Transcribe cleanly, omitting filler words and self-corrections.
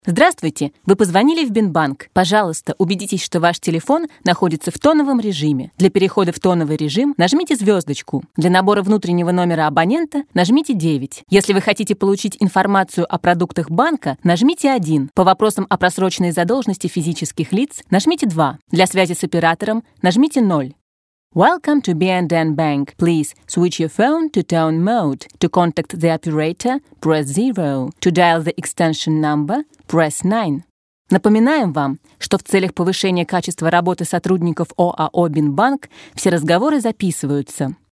Здравствуйте! Вы позвонили в Бинбанк. Пожалуйста, убедитесь, что ваш телефон находится в тоновом режиме. Для перехода в тоновый режим нажмите звездочку. Для набора внутреннего номера абонента нажмите 9. Если вы хотите получить информацию о продуктах банка, нажмите 1. По вопросам о просроченной задолженности физических лиц нажмите 2. Для связи с оператором нажмите 0. Welcome to BNN Bank. Please switch your phone to tone mode. To contact the operator, press 0. To dial the extension number, press 9. Напоминаем вам, что в целях повышения качества работы сотрудников ОАО «Бинбанк» все разговоры записываются.